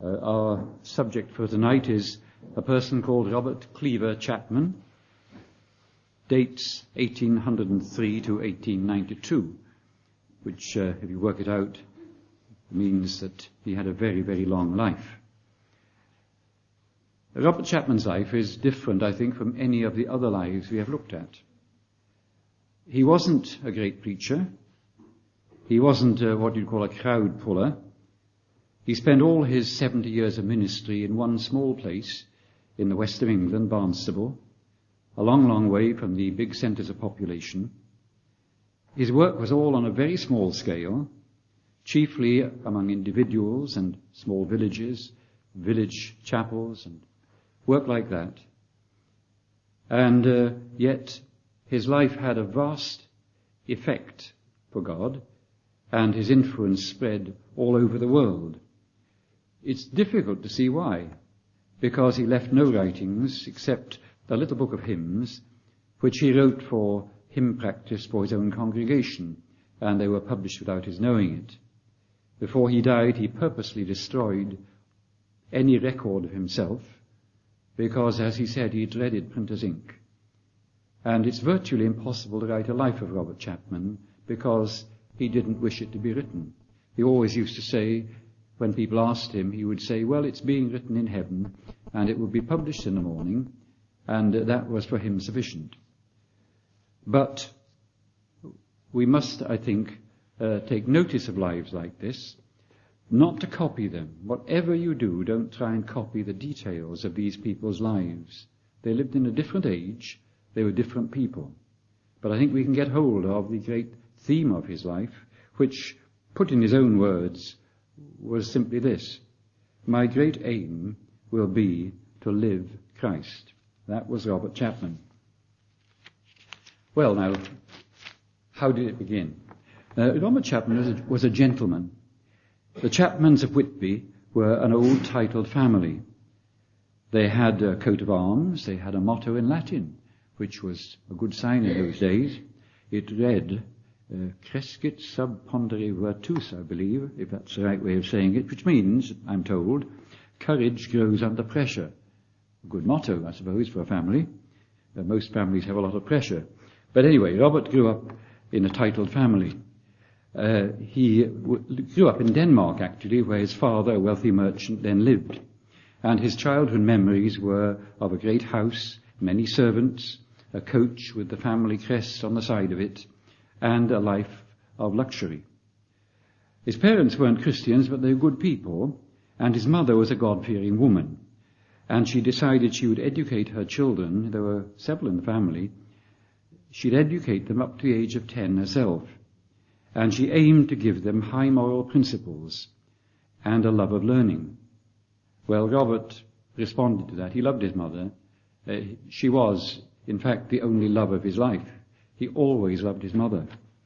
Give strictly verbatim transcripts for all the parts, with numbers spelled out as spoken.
Uh, our subject for tonight is a person called Robert Cleaver Chapman, dates eighteen oh three to eighteen ninety-two, which, uh, if you work it out, means that he had a very, very long life. Robert Chapman's life is different, I think, from any of the other lives we have looked at. He wasn't a great preacher. He wasn't uh, what you'd call a crowd puller. He spent all his seventy years of ministry in one small place in the west of England, Barnstable, a long, long way from the big centres of population. His work was all on a very small scale, chiefly among individuals and small villages, village chapels and work like that. And uh, yet his life had a vast effect for God, and his influence spread all over the world. It's difficult to see why, because he left no writings except the little book of hymns, which he wrote for hymn practice for his own congregation, and they were published without his knowing it. Before he died, he purposely destroyed any record of himself, because, as he said, he dreaded printer's ink. And it's virtually impossible to write a life of Robert Chapman, because he didn't wish it to be written. He always used to say, when people asked him, he would say, well, it's being written in heaven, and it will be published in the morning, and that was for him sufficient. But we must, I think, uh, take notice of lives like this, not to copy them. Whatever you do, don't try and copy the details of these people's lives. They lived in a different age, they were different people. But I think we can get hold of the great theme of his life, which, put in his own words, was simply this: my great aim will be to live Christ. That was Robert Chapman. Well, now, how did it begin? Uh, Robert Chapman was a, was a gentleman. The Chapmans of Whitby were an old titled family. They had a coat of arms, they had a motto in Latin, which was a good sign in those days. It read, uh, Crescit sub pondere virtus, I believe, if that's the right way of saying it, which means, I'm told, courage grows under pressure. A good motto, I suppose, for a family. Uh, most families have a lot of pressure. But anyway, Robert grew up in a titled family. Uh, he w- grew up in Denmark, actually, where his father, a wealthy merchant, then lived. And his childhood memories were of a great house, many servants, a coach with the family crest on the side of it, and a life of luxury. His parents weren't Christians, but they were good people, and his mother was a God-fearing woman. And she decided she would educate her children. There were several in the family. She'd educate them up to the age of ten herself. And she aimed to give them high moral principles and a love of learning. Well, Robert responded to that. He loved his mother. Uh, she was, in fact, the only love of his life. He always loved his mother.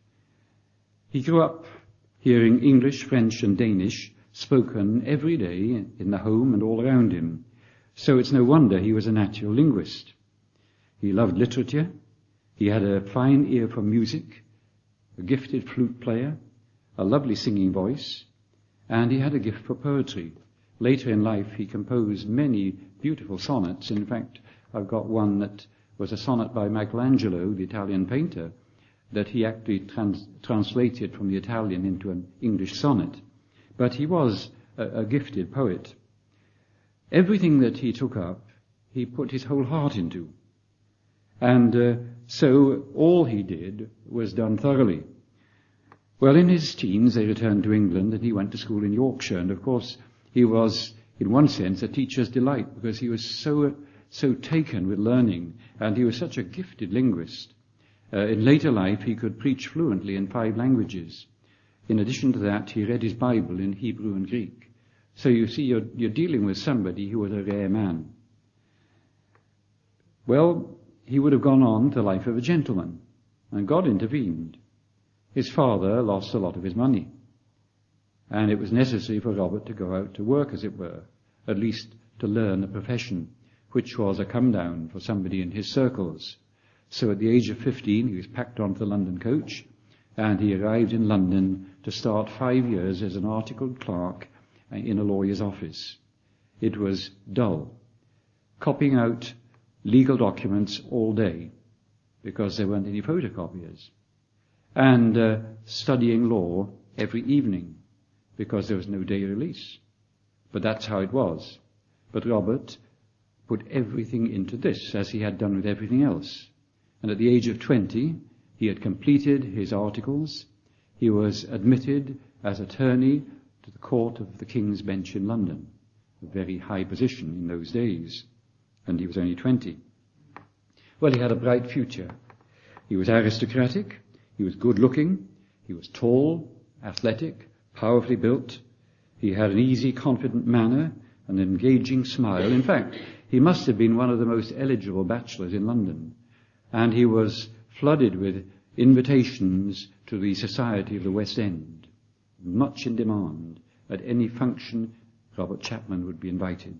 He grew up hearing English, French, and Danish spoken every day in the home and all around him. So it's no wonder he was a natural linguist. He loved literature. He had a fine ear for music, a gifted flute player, a lovely singing voice, and he had a gift for poetry. Later in life, he composed many beautiful sonnets. In fact, I've got one that was a sonnet by Michelangelo, the Italian painter, that he actually trans- translated from the Italian into an English sonnet. But he was a, a gifted poet. Everything that he took up, he put his whole heart into. And uh, so all he did was done thoroughly. Well, in his teens, they returned to England, and he went to school in Yorkshire. And, of course, he was, in one sense, a teacher's delight, because he was so so taken with learning, and he was such a gifted linguist. Uh, in later life, he could preach fluently in five languages. In addition to that, he read his Bible in Hebrew and Greek. So you see, you're, you're dealing with somebody who was a rare man. Well, he would have gone on to the life of a gentleman, and God intervened. His father lost a lot of his money, and it was necessary for Robert to go out to work, as it were, at least to learn a profession, which was a come-down for somebody in his circles. So at the age of fifteen, he was packed onto the London coach, and he arrived in London to start five years as an articled clerk in a lawyer's office. It was dull. Copying out legal documents all day because there weren't any photocopiers. And uh, studying law every evening because there was no day release. But that's how it was. But Robert put everything into this, as he had done with everything else. And at the age of twenty, he had completed his articles. He was admitted as attorney to the court of the King's Bench in London, a very high position in those days, and he was only twenty. Well, he had a bright future. He was aristocratic, he was good-looking, he was tall, athletic, powerfully built. He had an easy, confident manner, an engaging smile. In fact, he must have been one of the most eligible bachelors in London, and he was flooded with invitations to the Society of the West End. Much in demand. At any function, Robert Chapman would be invited.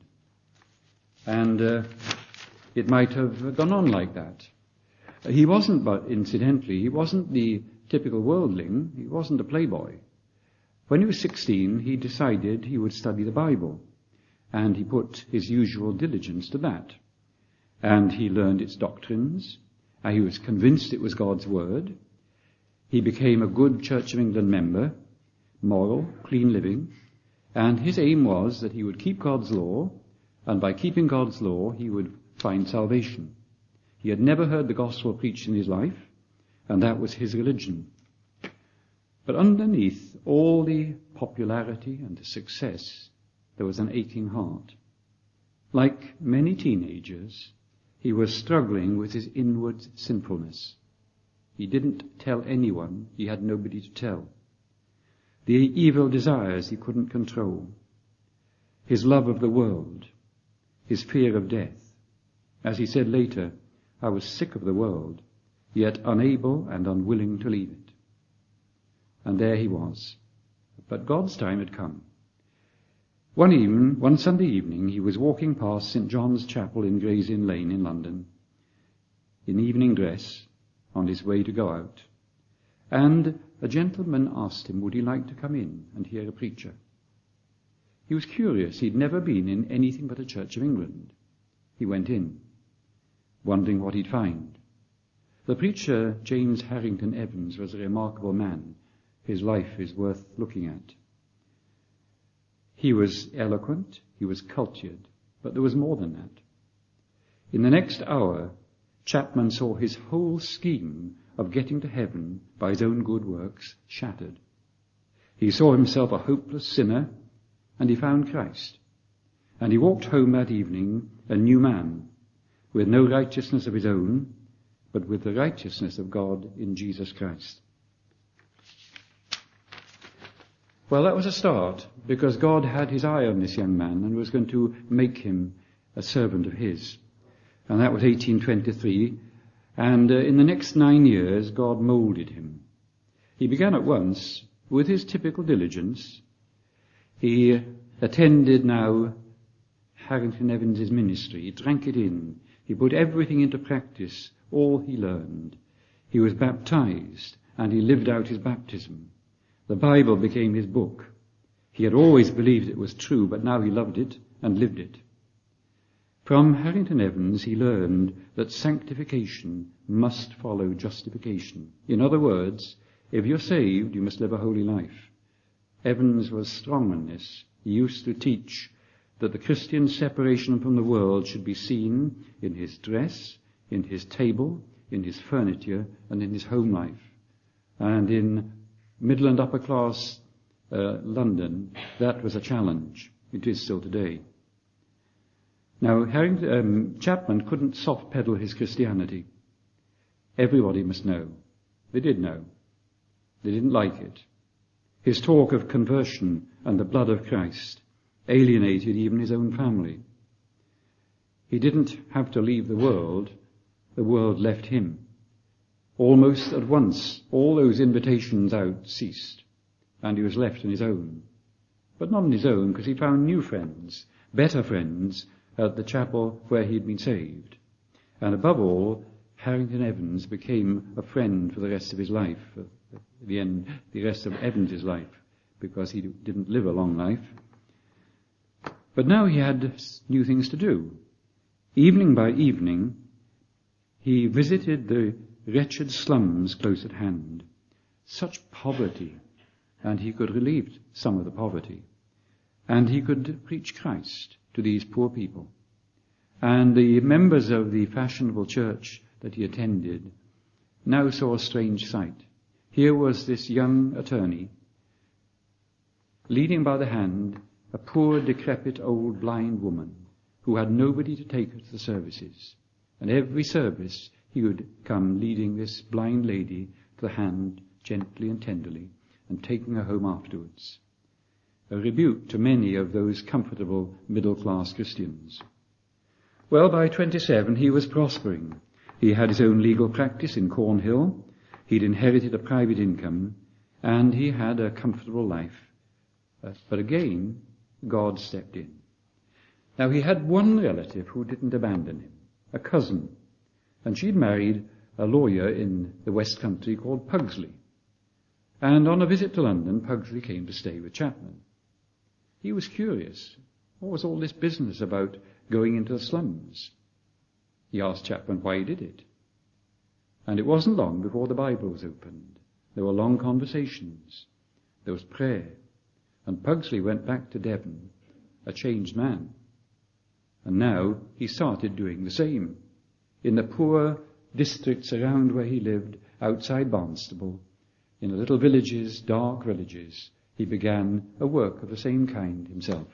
And uh, it might have gone on like that. He wasn't, but incidentally, he wasn't the typical worldling. He wasn't a playboy. When he was sixteen, he decided he would study the Bible, and he put his usual diligence to that. And he learned its doctrines, and he was convinced it was God's Word. He became a good Church of England member, moral, clean living, and his aim was that he would keep God's law, and by keeping God's law, he would find salvation. He had never heard the gospel preached in his life, and that was his religion. But underneath all the popularity and the success, there was an aching heart. Like many teenagers, he was struggling with his inward sinfulness. He didn't tell anyone. He had nobody to tell. The evil desires he couldn't control. His love of the world. His fear of death. As he said later, I was sick of the world, yet unable and unwilling to leave it. And there he was. But God's time had come. One evening, one Sunday evening, he was walking past Saint John's Chapel in Gray's Inn Lane in London, in evening dress, on his way to go out. And a gentleman asked him, would he like to come in and hear a preacher? He was curious. He'd never been in anything but a Church of England. He went in, wondering what he'd find. The preacher, James Harrington Evans, was a remarkable man. His life is worth looking at. He was eloquent, he was cultured, but there was more than that. In the next hour, Chapman saw his whole scheme of getting to heaven by his own good works shattered. He saw himself a hopeless sinner, and he found Christ. And he walked home that evening a new man, with no righteousness of his own, but with the righteousness of God in Jesus Christ. Well, that was a start, because God had his eye on this young man and was going to make him a servant of his. And that was eighteen twenty-three. And uh, in the next nine years, God molded him. He began at once with his typical diligence. He attended now Harrington Evans' ministry. He drank it in. He put everything into practice, all he learned. He was baptized, and he lived out his baptism. The Bible became his book. He had always believed it was true, but now he loved it and lived it. From Harrington Evans, he learned that sanctification must follow justification. In other words, if you're saved, you must live a holy life. Evans was strong on this. He used to teach that the Christian separation from the world should be seen in his dress, in his table, in his furniture, and in his home life. And in middle and upper class uh, London, that was a challenge. It is still today. Now, Harrington, um, Chapman couldn't soft pedal his Christianity. Everybody must know. They did know. They didn't like it. His talk of conversion and the blood of Christ alienated even his own family. He didn't have to leave the world. The world left him. Almost at once, all those invitations out ceased, and he was left on his own. But not on his own, because he found new friends, better friends, at the chapel where he had been saved. And above all, Harrington Evans became a friend for the rest of his life, at the end, the rest of Evans' life, because he didn't live a long life. But now he had new things to do. Evening by evening, he visited the wretched slums close at hand. Such poverty, and he could relieve some of the poverty. And he could preach Christ to these poor people. And the members of the fashionable church that he attended now saw a strange sight. Here was this young attorney leading by the hand a poor, decrepit, old, blind woman who had nobody to take her to the services. And every service he would come leading this blind lady to the hand gently and tenderly and taking her home afterwards. A rebuke to many of those comfortable middle-class Christians. Well, by twenty-seven he was prospering. He had his own legal practice in Cornhill. He'd inherited a private income, and he had a comfortable life. Uh, but again, God stepped in. Now, he had one relative who didn't abandon him, a cousin, and she'd married a lawyer in the West Country called Pugsley. And on a visit to London, Pugsley came to stay with Chapman. He was curious. What was all this business about going into the slums? He asked Chapman why he did it. And it wasn't long before the Bible was opened. There were long conversations. There was prayer. And Pugsley went back to Devon, a changed man. And now he started doing the same. In the poor districts around where he lived, outside Barnstaple, in the little villages, dark villages, he began a work of the same kind himself.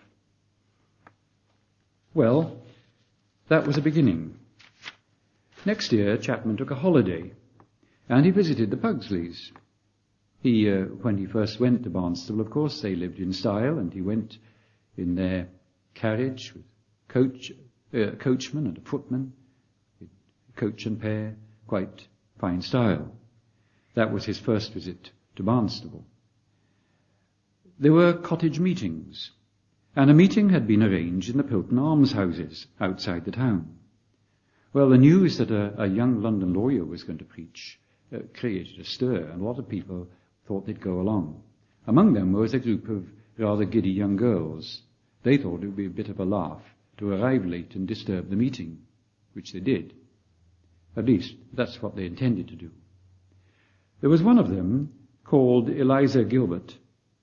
Well, that was a beginning. Next year, Chapman took a holiday, and he visited the Pugsleys. He, uh, when he first went to Barnstaple, of course, they lived in style, and he went in their carriage with coach, uh, coachman and a footman, with coach and pair, quite fine style. That was his first visit to Barnstaple. There were cottage meetings, and a meeting had been arranged in the Pilton almshouses outside the town. Well, the news that a, a young London lawyer was going to preach uh, created a stir, and a lot of people thought they'd go along. Among them was a group of rather giddy young girls. They thought it would be a bit of a laugh to arrive late and disturb the meeting, which they did. At least, that's what they intended to do. There was one of them called Eliza Gilbert,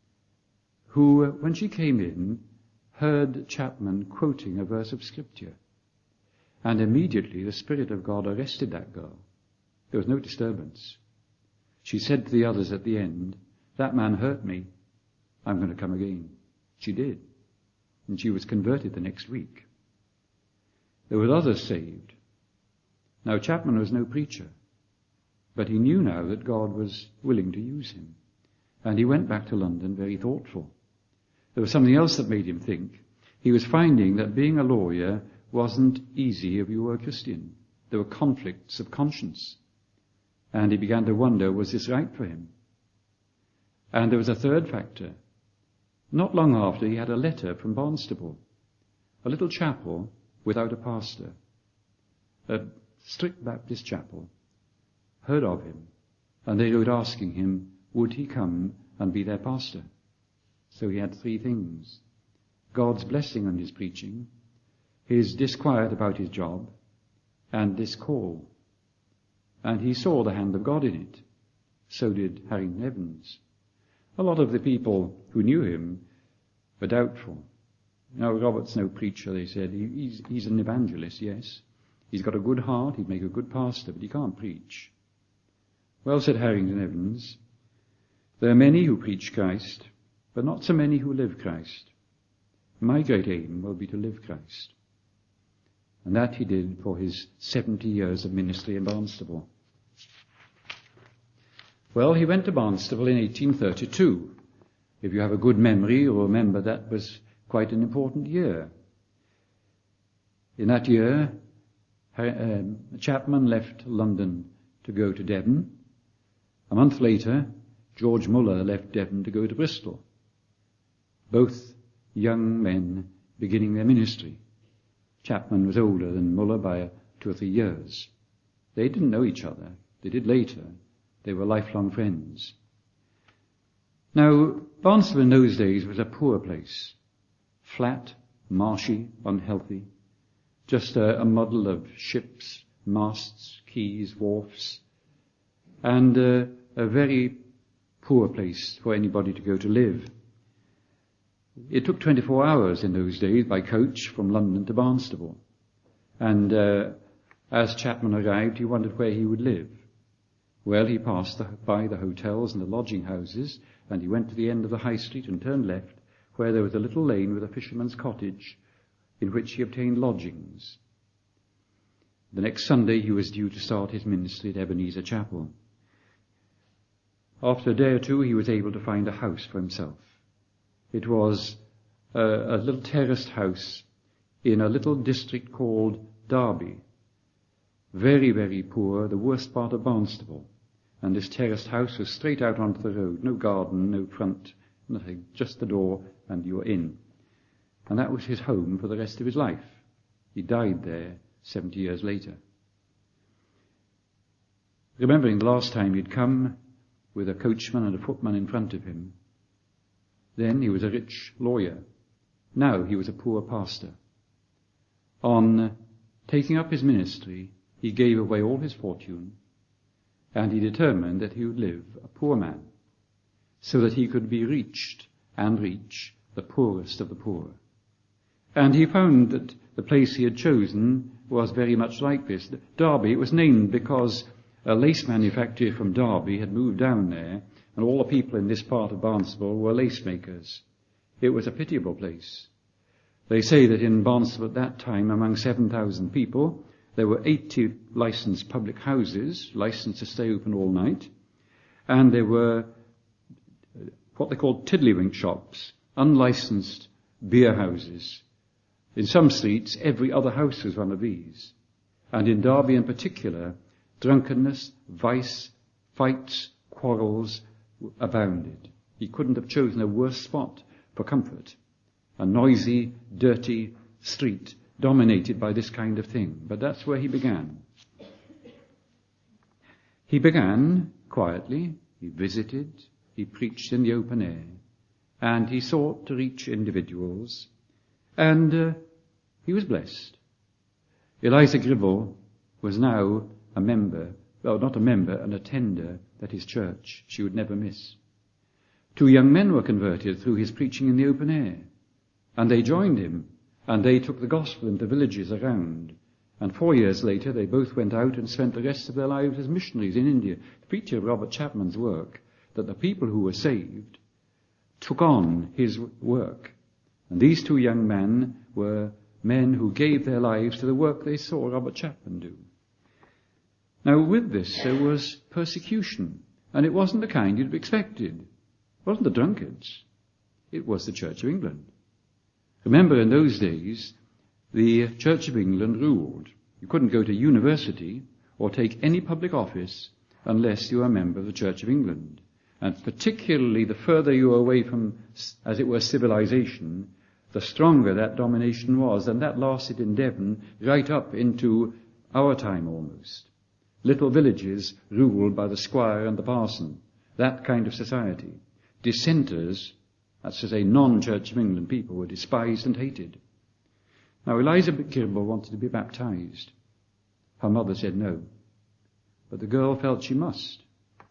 who, when she came in, heard Chapman quoting a verse of Scripture. And immediately the Spirit of God arrested that girl. There was no disturbance. She said to the others at the end, "That man hurt me. I'm going to come again." She did. And she was converted the next week. There were others saved. Now, Chapman was no preacher, but he knew now that God was willing to use him. And he went back to London very thoughtful. There was something else that made him think. He was finding that being a lawyer wasn't easy if you were a Christian. There were conflicts of conscience. And he began to wonder, was this right for him? And there was a third factor. Not long after, he had a letter from Barnstaple, a little chapel without a pastor, a strict Baptist chapel, heard of him, and they wrote asking him, would he come and be their pastor? So he had three things: God's blessing on his preaching, his disquiet about his job, and this call. And he saw the hand of God in it. So did Harrington Evans. A lot of the people who knew him were doubtful. Now, Robert's no preacher, they said. He, he's, he's an evangelist, yes. He's got a good heart, he'd make a good pastor, but he can't preach. Well, said Harrington Evans, there are many who preach Christ, but not so many who live Christ. My great aim will be to live Christ. And that he did for his seventy years of ministry in Barnstaple. Well, he went to Barnstaple in eighteen thirty-two. If you have a good memory, you'll remember that was quite an important year. In that year, um, Chapman left London to go to Devon. A month later, George Muller left Devon to go to Bristol. Both young men beginning their ministry. Chapman was older than Muller by two or three years. They didn't know each other. They did later. They were lifelong friends. Now, Barnstaple in those days was a poor place. Flat, marshy, unhealthy, just a, a muddle of ships, masts, quays, wharfs, and uh, a very poor place for anybody to go to live. It took twenty-four hours in those days by coach from London to Barnstaple. And uh, as Chapman arrived, he wondered where he would live. Well, he passed the, by the hotels and the lodging houses, and he went to the end of the high street and turned left, where there was a little lane with a fisherman's cottage, in which he obtained lodgings. The next Sunday he was due to start his ministry at Ebenezer Chapel. After a day or two he was able to find a house for himself. It was a, a little terraced house in a little district called Derby. Very, very poor, the worst part of Barnstaple. And this terraced house was straight out onto the road. No garden, no front, nothing, just the door, and you were in. And that was his home for the rest of his life. He died there seventy years later. Remembering the last time he'd come with a coachman and a footman in front of him, then he was a rich lawyer. Now he was a poor pastor. On taking up his ministry, he gave away all his fortune, and he determined that he would live a poor man, so that he could be reached and reach the poorest of the poor. And he found that the place he had chosen was very much like this. Derby, it was named because a lace manufacturer from Derby had moved down there, and all the people in this part of Barnstaple were lace makers. It was a pitiable place. They say that in Barnstaple at that time, among seven thousand people, there were eighty licensed public houses, licensed to stay open all night, and there were what they called tiddlywink shops, unlicensed beer houses. In some streets, every other house was one of these. And in Derby in particular, drunkenness, vice, fights, quarrels abounded. He couldn't have chosen a worse spot for comfort. A noisy, dirty street dominated by this kind of thing. But that's where he began. He began quietly. He visited. He preached in the open air. And he sought to reach individuals. And uh, he was blessed. Eliza Gribble was now a member, well, not a member, an attender at his church. She would never miss. Two young men were converted through his preaching in the open air. And they joined him, and they took the gospel into villages around. And four years later, they both went out and spent the rest of their lives as missionaries in India. The feature of Robert Chapman's work, that the people who were saved took on his work. And these two young men were men who gave their lives to the work they saw Robert Chapman do. Now, with this, there was persecution, and it wasn't the kind you'd have expected. It wasn't the drunkards. It was the Church of England. Remember, in those days, the Church of England ruled. You couldn't go to university or take any public office unless you were a member of the Church of England. And particularly the further you were away from, as it were, civilization, the stronger that domination was. And that lasted in Devon right up into our time almost. Little villages ruled by the squire and the parson. That kind of society. Dissenters, that's to say non-Church of England people, were despised and hated. Now Eliza Gribble wanted to be baptized. Her mother said no. But the girl felt she must.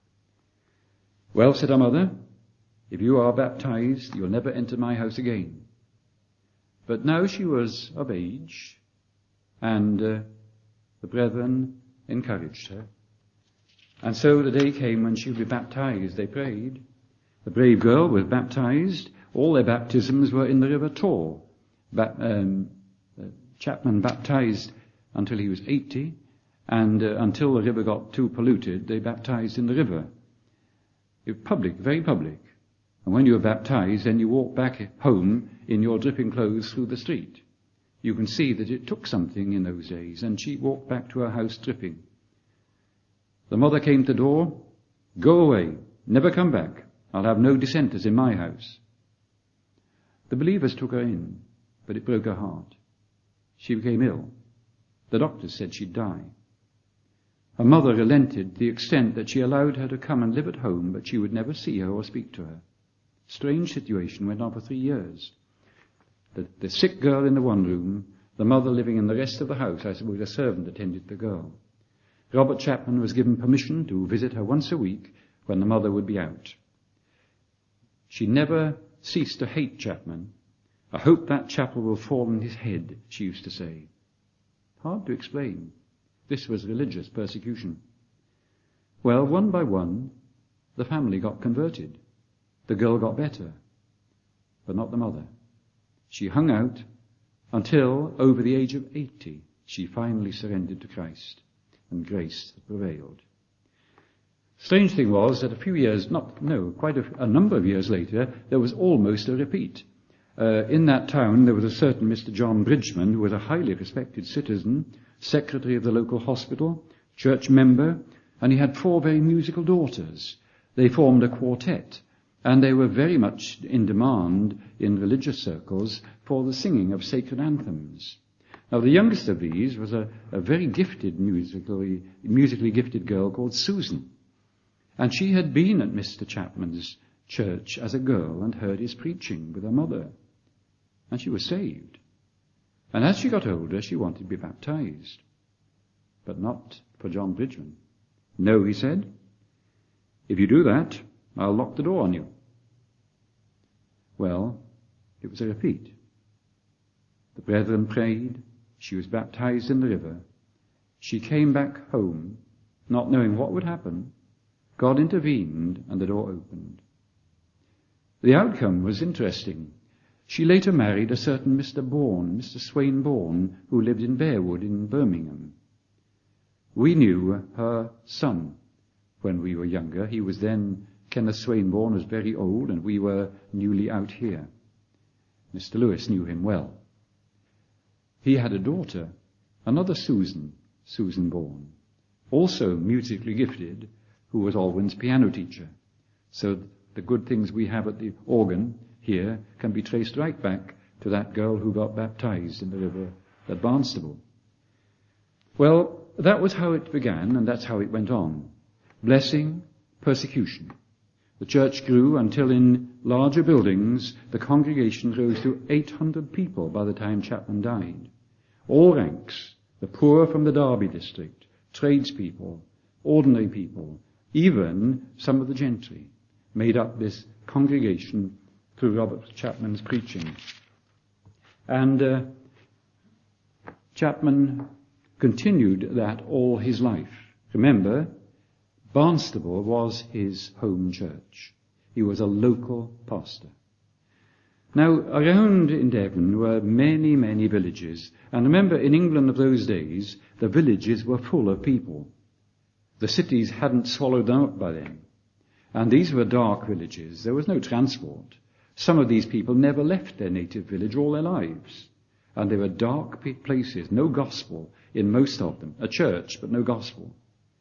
Well, said her mother, if you are baptized, you'll never enter my house again. But now she was of age, and uh, the brethren encouraged her. And so the day came when she would be baptized. They prayed. The brave girl was baptized. All their baptisms were in the River Tor. Ba- um, uh, Chapman baptized until he was eighty, and uh, until the river got too polluted, they baptized in the river. It was public, very public. And when you were baptized, then you walked back home in your dripping clothes through the street. You can see that it took something in those days, and she walked back to her house dripping. The mother came to the door. Go away, never come back. I'll have no dissenters in my house. The believers took her in, but it broke her heart. She became ill. The doctors said she'd die. Her mother relented to the extent that she allowed her to come and live at home, but she would never see her or speak to her. Strange situation went on for three years. The, the sick girl in the one room, the mother living in the rest of the house. I suppose a servant attended the girl. Robert Chapman was given permission to visit her once a week when the mother would be out. She never ceased to hate Chapman. I hope that chapel will fall on his head, she used to say. Hard to explain. This was religious persecution. Well, one by one, the family got converted. The girl got better, but not the mother. She hung out until, over the age of eighty, she finally surrendered to Christ, and grace prevailed. Strange thing was that a few years, not, no, quite a, a number of years later, there was almost a repeat. Uh, in that town, there was a certain Mister John Bridgman, who was a highly respected citizen, secretary of the local hospital, church member, and he had four very musical daughters. They formed a quartet, and they were very much in demand in religious circles for the singing of sacred anthems. Now, the youngest of these was a, a very gifted, musically, musically gifted girl called Susan. And she had been at Mister Chapman's church as a girl and heard his preaching with her mother. And she was saved. And as she got older, she wanted to be baptized. But not for John Bridgman. No, he said, if you do that, I'll lock the door on you. Well, it was a repeat. The brethren prayed. She was baptized in the river. She came back home, not knowing what would happen. God intervened and the door opened. The outcome was interesting. She later married a certain Mister Bourne, Mister Swain Bourne, who lived in Bearwood in Birmingham. We knew her son when we were younger. He was then, Kenneth Swain Bourne was very old, and we were newly out here. Mister Lewis knew him well. He had a daughter, another Susan, Susan Bourne, also musically gifted, who was Alwyn's piano teacher. So the good things we have at the organ here can be traced right back to that girl who got baptized in the river at Barnstable. Well, that was how it began, and that's how it went on. Blessing, persecution. The church grew until in larger buildings the congregation rose to eight hundred people by the time Chapman died. All ranks, the poor from the Derby district, tradespeople, ordinary people, even some of the gentry, made up this congregation through Robert Chapman's preaching. And uh, Chapman continued that all his life. Remember, Barnstable was his home church. He was a local pastor. Now, around in Devon were many, many villages. And remember, in England of those days, the villages were full of people. The cities hadn't swallowed them up by then. And these were dark villages. There was no transport. Some of these people never left their native village all their lives. And they were dark places, no gospel in most of them. A church, but no gospel.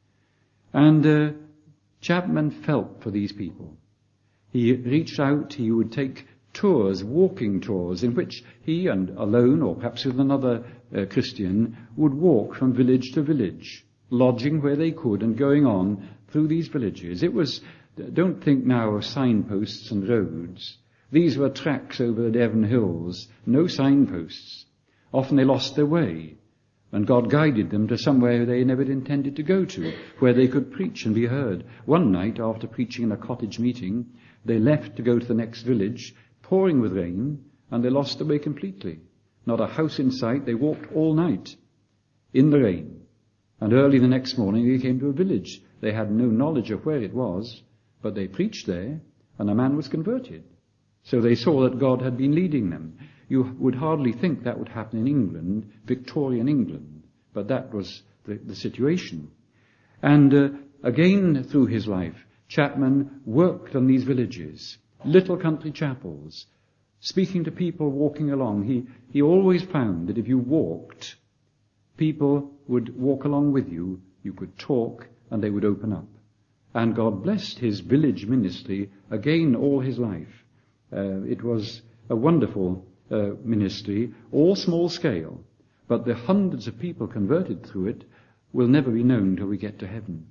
And uh, Chapman felt for these people. He reached out, he would take tours, walking tours, in which he and alone, or perhaps with another uh, Christian, would walk from village to village, lodging where they could and going on through these villages. It was, don't think now of signposts and roads. These were tracks over the Devon hills, no signposts. Often they lost their way, and God guided them to somewhere they never intended to go to, where they could preach and be heard. One night, after preaching in a cottage meeting, they left to go to the next village, pouring with rain, and they lost their way completely. Not a house in sight. They walked all night in the rain. And early the next morning they came to a village. They had no knowledge of where it was, but they preached there, and a man was converted. So they saw that God had been leading them. You would hardly think that would happen in England, Victorian England, but that was the, the situation. And uh, again through his life, Chapman worked on these villages, little country chapels, speaking to people walking along. He, he always found that if you walked, people would walk along with you, you could talk, and they would open up. And God blessed his village ministry again all his life. Uh, it was a wonderful uh, ministry, all small scale, but the hundreds of people converted through it will never be known till we get to heaven.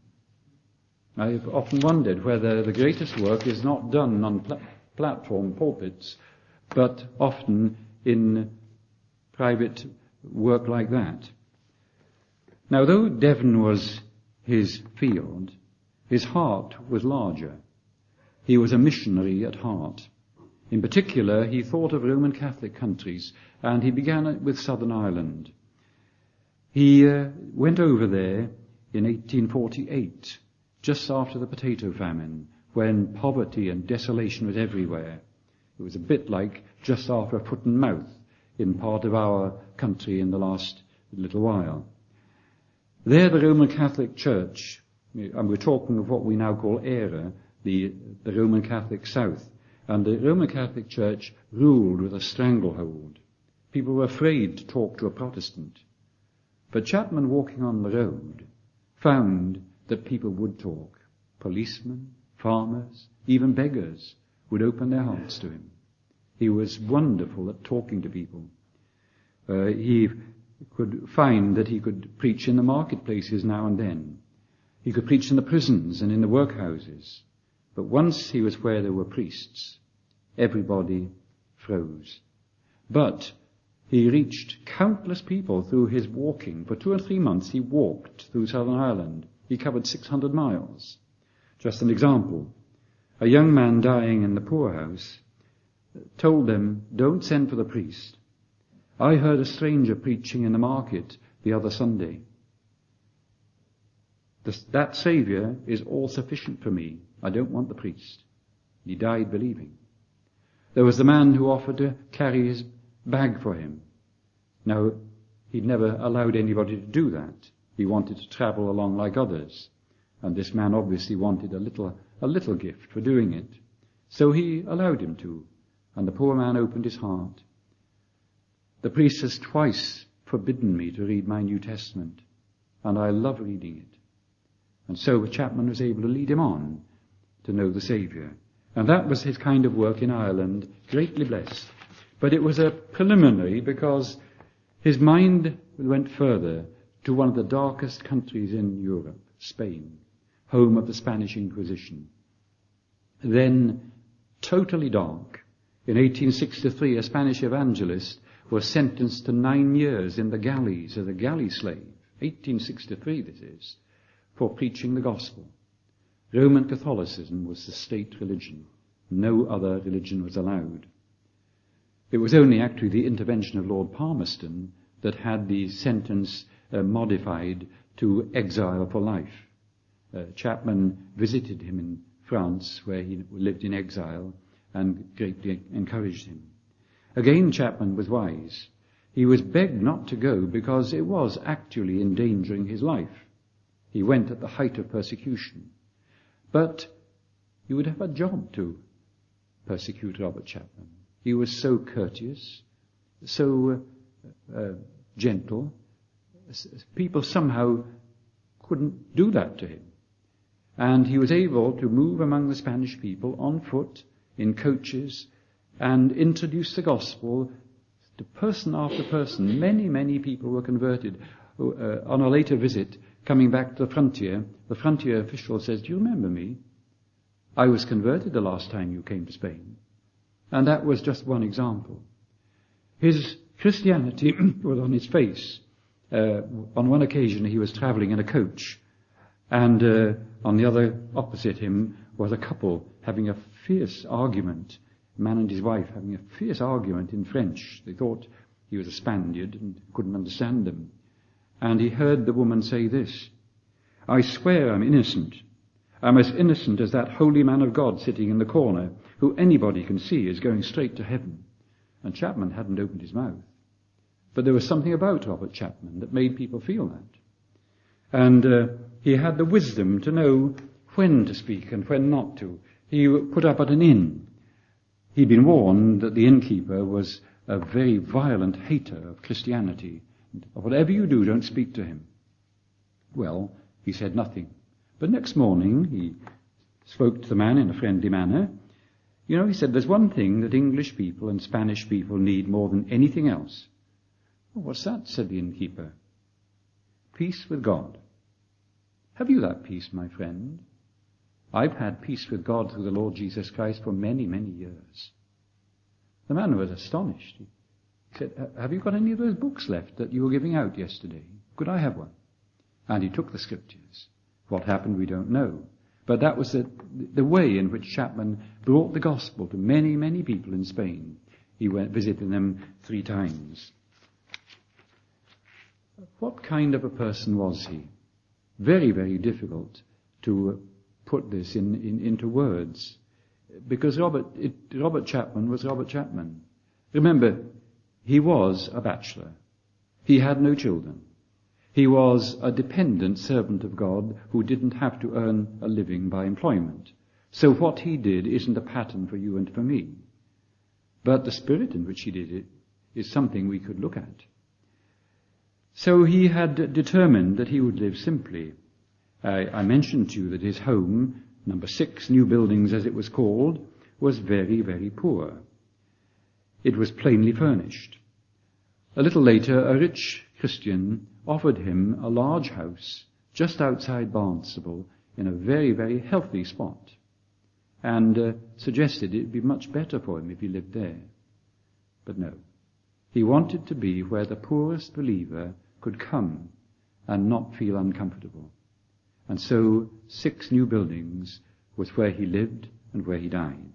I've often wondered whether the greatest work is not done on pla- platform pulpits, but often in private work like that. Now, though Devon was his field, his heart was larger. He was a missionary at heart. In particular, he thought of Roman Catholic countries, and he began with Southern Ireland. He uh, went over there in eighteen forty-eight, just after the potato famine, when poverty and desolation was everywhere. It was a bit like just after a foot and mouth in part of our country in the last little while. There the Roman Catholic Church, and we're talking of what we now call Eire, the, the Roman Catholic South, and the Roman Catholic Church ruled with a stranglehold. People were afraid to talk to a Protestant. But Chapman, walking on the road, found that people would talk. Policemen, farmers, even beggars would open their hearts to him. He was wonderful at talking to people. Uh, he could find that he could preach in the marketplaces now and then. He could preach in the prisons and in the workhouses. But once he was where there were priests, everybody froze. But he reached countless people through his walking. For two or three months he walked through Southern Ireland. He covered six hundred miles. Just an example. A young man dying in the poorhouse told them, don't send for the priest. I heard a stranger preaching in the market the other Sunday. This, that Saviour is all sufficient for me. I don't want the priest. He died believing. There was the man who offered to carry his bag for him. Now, he'd never allowed anybody to do that. He wanted to travel along like others. And this man obviously wanted a little, a little gift for doing it. So he allowed him to. And the poor man opened his heart. The priest has twice forbidden me to read my New Testament. And I love reading it. And so Chapman was able to lead him on to know the Saviour. And that was his kind of work in Ireland, greatly blessed. But it was a preliminary because his mind went further to one of the darkest countries in Europe, Spain, home of the Spanish Inquisition. Then, totally dark, in eighteen sixty-three, a Spanish evangelist was sentenced to nine years in the galleys as a galley slave. eighteen sixty-three, this is, for preaching the gospel. Roman Catholicism was the state religion. No other religion was allowed. It was only actually the intervention of Lord Palmerston that had the sentence uh, modified to exile for life. Uh, Chapman visited him in France, where he lived in exile, and greatly encouraged him. Again, Chapman was wise. He was begged not to go because it was actually endangering his life. He went at the height of persecution. But you would have a job to persecute Robert Chapman. He was so courteous, so uh, uh, gentle. People somehow couldn't do that to him. And he was able to move among the Spanish people on foot, in coaches, and introduce the gospel to person after person. Many, many people were converted. Uh, on a later visit, coming back to the frontier, the frontier official says, do you remember me? I was converted the last time you came to Spain. And that was just one example. His Christianity was on his face. Uh, on one occasion he was travelling in a coach, and uh, on the other opposite him was a couple having a fierce argument, a man and his wife having a fierce argument in French. They thought he was a Spaniard and couldn't understand them. And he heard the woman say this, I swear I'm innocent. I'm as innocent as that holy man of God sitting in the corner, who anybody can see is going straight to heaven. And Chapman hadn't opened his mouth. But there was something about Robert Chapman that made people feel that. And uh, he had the wisdom to know when to speak and when not to. He put up at an inn. He'd been warned that the innkeeper was a very violent hater of Christianity. Whatever you do, don't speak to him. Well, he said nothing. But next morning he spoke to the man in a friendly manner. You know, he said, there's one thing that English people and Spanish people need more than anything else. Well, what's that? Said the innkeeper. Peace with God. Have you that peace, my friend? I've had peace with God through the Lord Jesus Christ for many, many years. The man was astonished. He said, have you got any of those books left that you were giving out yesterday? Could I have one? And he took the scriptures. What happened, we don't know. But that was the, the way in which Chapman brought the gospel to many, many people in Spain. He went visiting them three times. What kind of a person was he? Very, very difficult to put this in, in into words. Because Robert, it, Robert Chapman was Robert Chapman. Remember, he was a bachelor. He had no children. He was a dependent servant of God who didn't have to earn a living by employment. So what he did isn't a pattern for you and for me. But the spirit in which he did it is something we could look at. So he had determined that he would live simply. I, I mentioned to you that his home, number six, New Buildings as it was called, was very, very poor. It was plainly furnished. A little later, a rich Christian offered him a large house just outside Barnstable in a very, very healthy spot, and uh, suggested it would be much better for him if he lived there. But no. He wanted to be where the poorest believer could come and not feel uncomfortable. And so six New Buildings was where he lived and where he died.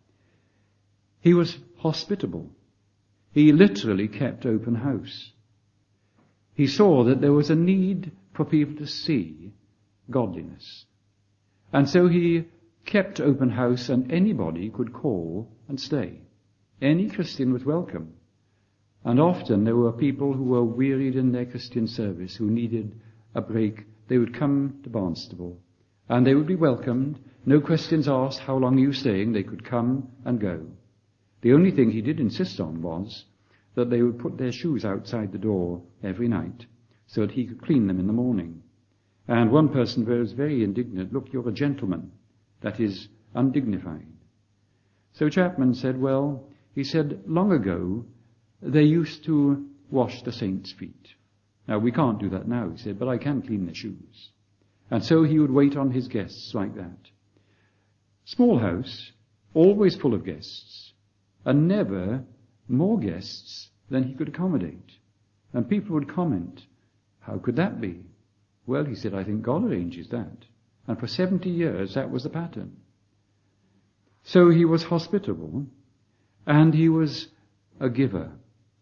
He was hospitable. He literally kept open house. He saw that there was a need for people to see godliness. And so he kept open house, and anybody could call and stay. Any Christian was welcome. And often there were people who were wearied in their Christian service, who needed a break. They would come to Barnstable, and they would be welcomed. No questions asked, how long are you staying? They could come and go. The only thing he did insist on was that they would put their shoes outside the door every night so that he could clean them in the morning. And one person was very indignant. Look, you're a gentleman. That is undignified. So Chapman said, well, he said, long ago, they used to wash the saints' feet. Now, we can't do that now, he said, but I can clean their shoes. And so he would wait on his guests like that. Small house, always full of guests, and never more guests than he could accommodate. And people would comment, how could that be? Well, he said, I think God arranges that. And for seventy years, that was the pattern. So he was hospitable, and he was a giver.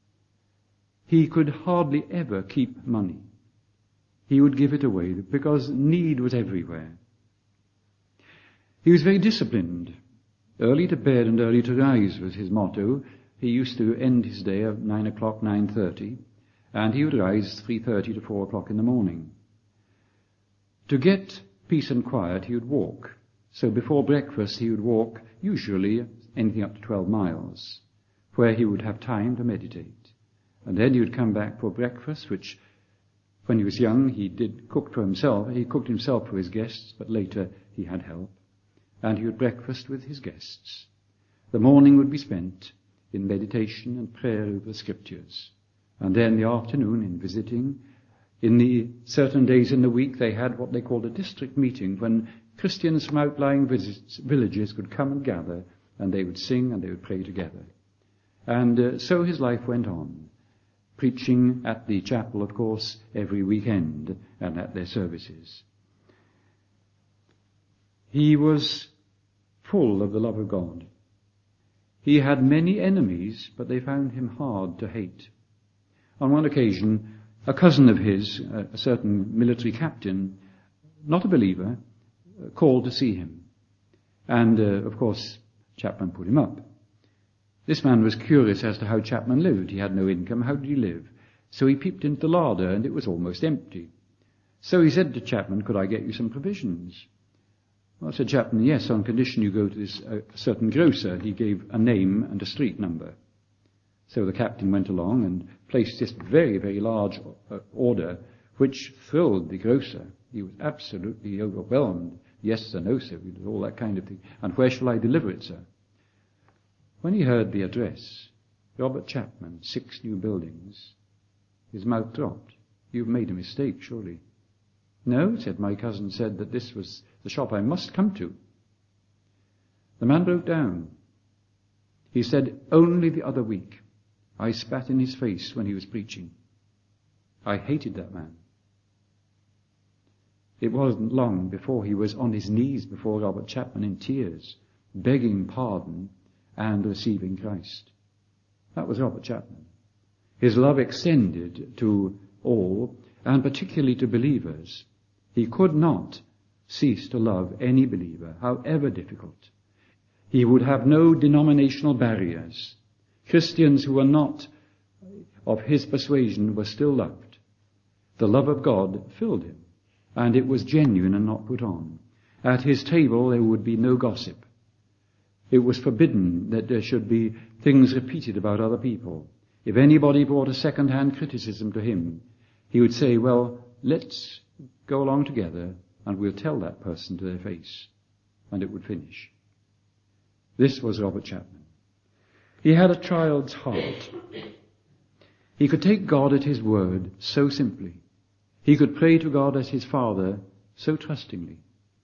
He could hardly ever keep money. He would give it away because need was everywhere. He was very disciplined. Early to bed and early to rise was his motto. He used to end his day at nine o'clock, nine thirty, and he would rise three thirty to four o'clock in the morning. To get peace and quiet, he would walk. So before breakfast, he would walk, usually anything up to twelve miles, where he would have time to meditate. And then he would come back for breakfast, which, when he was young, he did cook for himself. He cooked himself for his guests, but later he had help. And he would breakfast with his guests. The morning would be spent in meditation and prayer over the scriptures. And then the afternoon in visiting. In the certain days in the week, they had what they called a district meeting, when Christians from outlying visits, villages could come and gather, and they would sing and they would pray together. And uh, so his life went on, preaching at the chapel, of course, every weekend and at their services. He was full of the love of God. He had many enemies, but they found him hard to hate. On one occasion, a cousin of his, a certain military captain, not a believer, called to see him. And, uh, of course, Chapman put him up. This man was curious as to how Chapman lived. He had no income. How did he live? So he peeped into the larder, and it was almost empty. So he said to Chapman, could I get you some provisions? Well, said Chapman, yes, on condition you go to this uh, certain grocer. He gave a name and a street number. So the captain went along and placed this very, very large uh, order, which thrilled the grocer. He was absolutely overwhelmed. Yes, sir, no, sir, we did all that kind of thing. And where shall I deliver it, sir? When he heard the address, Robert Chapman, six New Buildings, his mouth dropped. You've made a mistake, surely. No, said my cousin, said that this was the shop I must come to. The man broke down. He said, only the other week, I spat in his face when he was preaching. I hated that man. It wasn't long before he was on his knees before Robert Chapman in tears, begging pardon and receiving Christ. That was Robert Chapman. His love extended to all, and particularly to believers. He could not cease to love any believer, however difficult. He would have no denominational barriers. Christians who were not of his persuasion were still loved. The love of God filled him, and it was genuine and not put on. At his table there would be no gossip. It was forbidden that there should be things repeated about other people. If anybody brought a second-hand criticism to him, he would say, well, let's go along together and we'll tell that person to their face. And it would finish. This was Robert Chapman. He had a child's heart. He could take God at his word so simply. He could pray to God as his Father so trustingly.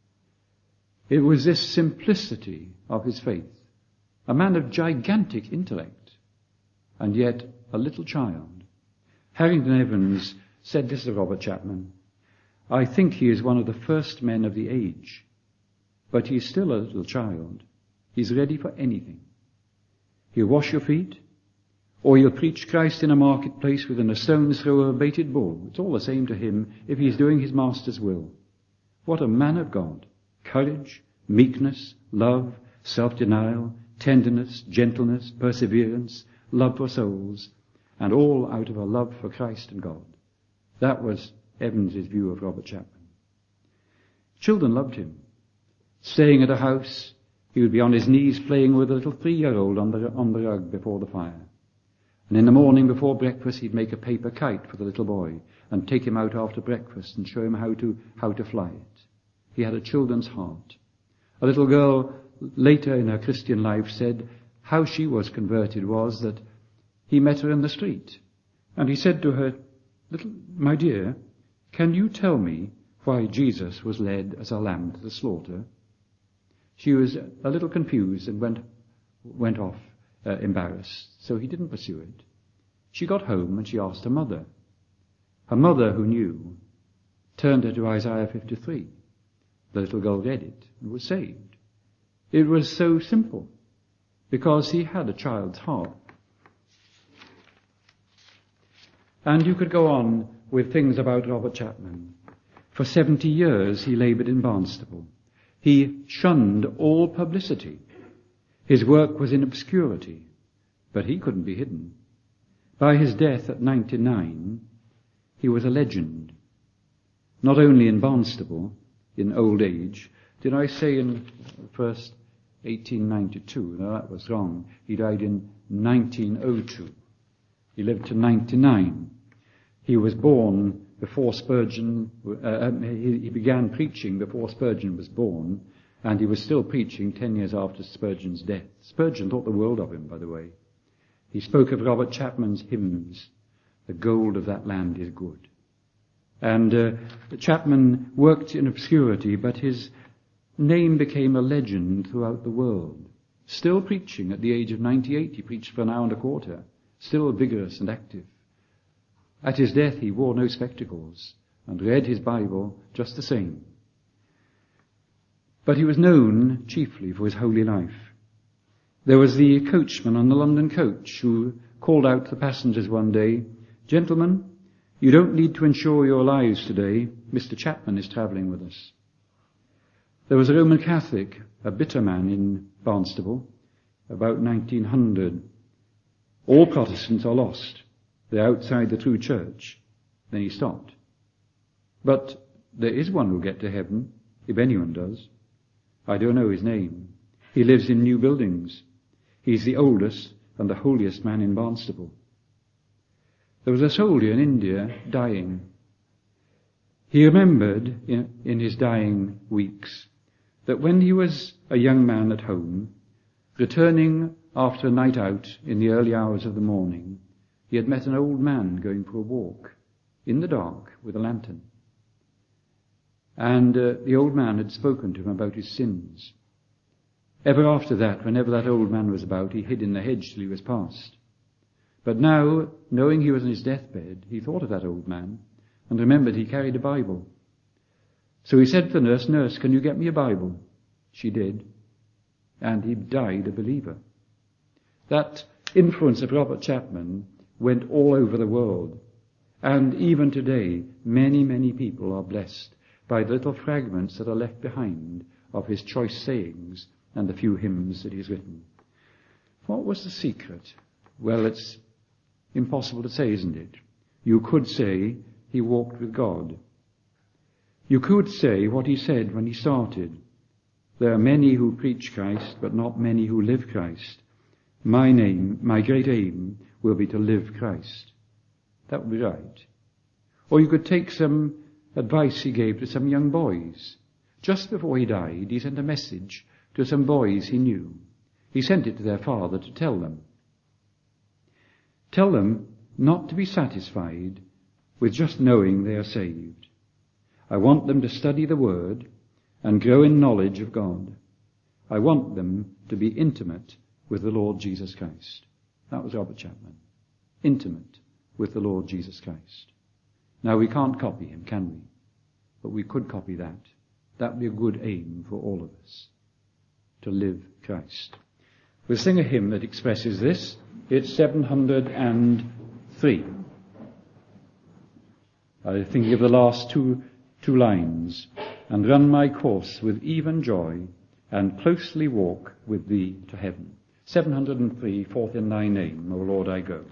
It was this simplicity of his faith, a man of gigantic intellect, and yet a little child. Harrington Evans said this of Robert Chapman: I think he is one of the first men of the age, but he is still a little child. He's ready for anything. He'll wash your feet, or he'll preach Christ in a marketplace within a stone's throw of a baited bull. It's all the same to him if he's doing his master's will. What a man of God! Courage, meekness, love, self-denial, tenderness, gentleness, perseverance, love for souls, and all out of a love for Christ and God. That was Evans's view of Robert Chapman. Children loved him. Staying at a house, he would be on his knees playing with a little three-year-old on the, on the rug before the fire. And in the morning before breakfast, he'd make a paper kite for the little boy and take him out after breakfast and show him how to, how to fly it. He had a children's heart. A little girl later in her Christian life said how she was converted was that he met her in the street. And he said to her, "Little, my dear, can you tell me why Jesus was led as a lamb to the slaughter?" She was a little confused and went, went off uh, embarrassed, so he didn't pursue it. She got home and she asked her mother. Her mother, who knew, turned her to Isaiah fifty-three. The little girl read it and was saved. It was so simple, because he had a child's heart. And you could go on with things about Robert Chapman. For seventy years he laboured in Barnstaple. He shunned all publicity. His work was in obscurity, but he couldn't be hidden. By his death at ninety-nine, he was a legend. Not only in Barnstaple, in old age. Did I say in first eighteen ninety-two? No, that was wrong. He died in nineteen oh two. He lived to ninety-nine. He was born before Spurgeon, uh, he, he began preaching before Spurgeon was born, and he was still preaching ten years after Spurgeon's death. Spurgeon thought the world of him, by the way. He spoke of Robert Chapman's hymns, "The gold of that land is good." And uh, Chapman worked in obscurity, but his name became a legend throughout the world. Still preaching at the age of ninety-eight, he preached for an hour and a quarter, still vigorous and active. At his death, he wore no spectacles and read his Bible just the same. But he was known chiefly for his holy life. There was the coachman on the London coach who called out to the passengers one day, "Gentlemen, you don't need to insure your lives today. Mister Chapman is travelling with us." There was a Roman Catholic, a bitter man in Barnstaple, about nineteen hundred. All Protestants are lost. They're outside the true church. Then he stopped. But there is one who'll get to heaven, if anyone does. I don't know his name. He lives in New Buildings. He's the oldest and the holiest man in Barnstaple. There was a soldier in India dying. He remembered in, in his dying weeks that when he was a young man at home, returning after a night out in the early hours of the morning, he had met an old man going for a walk in the dark with a lantern. And uh, the old man had spoken to him about his sins. Ever after that, whenever that old man was about, he hid in the hedge till he was past. But now, knowing he was on his deathbed, he thought of that old man and remembered he carried a Bible. So he said to the nurse, "Nurse, can you get me a Bible?" She did. And he died a believer. That influence of Robert Chapman went all over the world. And even today, many, many people are blessed by the little fragments that are left behind of his choice sayings and the few hymns that he's written. What was the secret? Well, it's impossible to say, isn't it? You could say he walked with God. You could say what he said when he started. There are many who preach Christ, but not many who live Christ. My name, my great aim, will be to live Christ. That would be right. Or you could take some advice he gave to some young boys. Just before he died, he sent a message to some boys he knew. He sent it to their father to tell them. Tell them not to be satisfied with just knowing they are saved. I want them to study the Word and grow in knowledge of God. I want them to be intimate with the Lord Jesus Christ. That was Robert Chapman. Intimate with the Lord Jesus Christ. Now, we can't copy him, can we? But we could copy that. That would be a good aim for all of us, to live Christ. We'll sing a hymn that expresses this. It's seven hundred three. I'm thinking of the last two, two lines. And run my course with even joy, and closely walk with thee to heaven. seven hundred three, forth in thy name, O Lord, I go.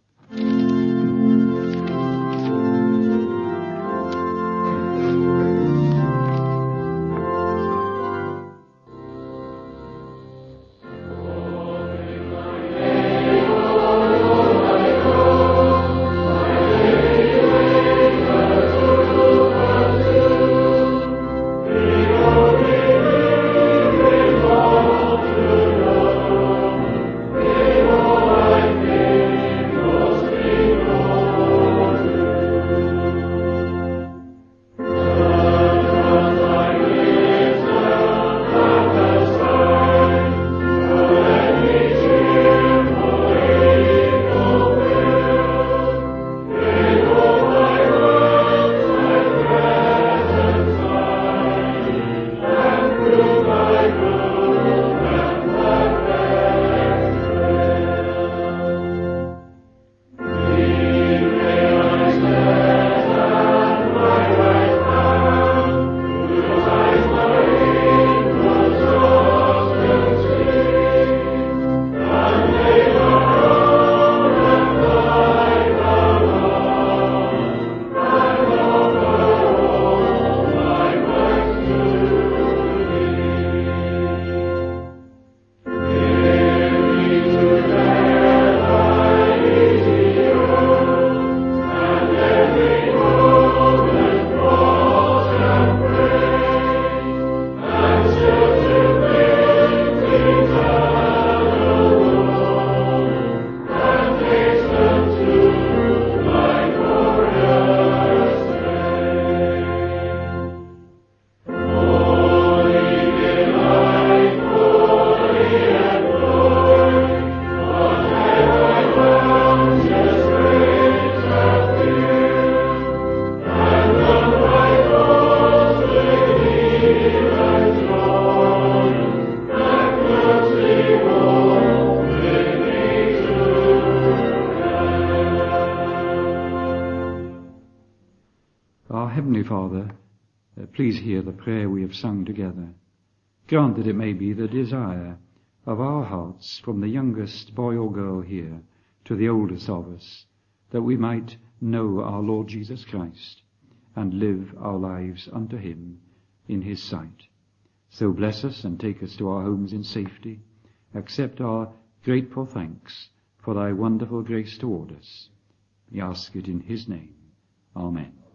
Father, uh, please hear the prayer we have sung together. Grant that it may be the desire of our hearts, from the youngest boy or girl here to the oldest of us, that we might know our Lord Jesus Christ and live our lives unto him in his sight. So bless us and take us to our homes in safety. Accept our grateful thanks for thy wonderful grace toward us. We ask it in his name. Amen.